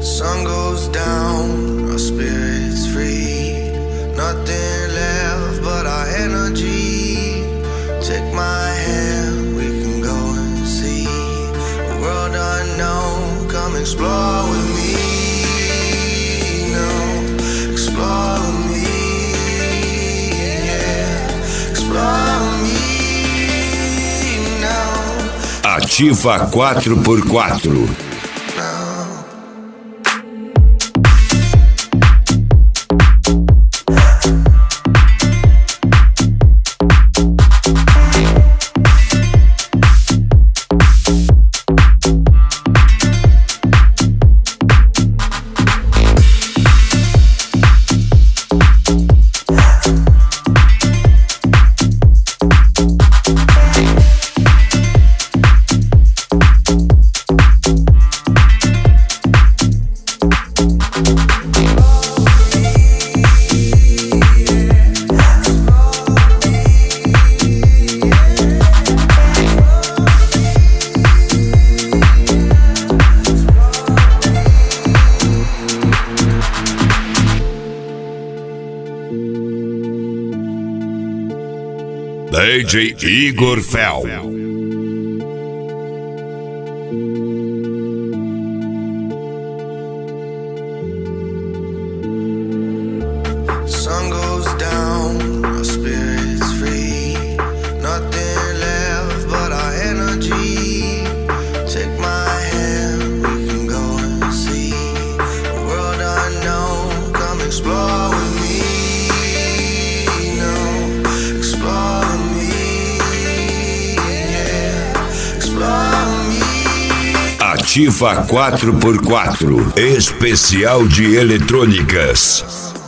Sun goes down, our spirits free. Nothing left but our energy. Take my hand, we can go and see a world unknown. Come explore with me. No, explore with me. Yeah, explore with me now. Ativa 4x4. DJ Igor Fel. Sun goes down, our spirits free. Nothing left but our energy. Take my hand, we can go and see a world unknown. Come explore with me. No, explore with me. Yeah, explore with me. Ativa 4x4. Especial de eletrônicas.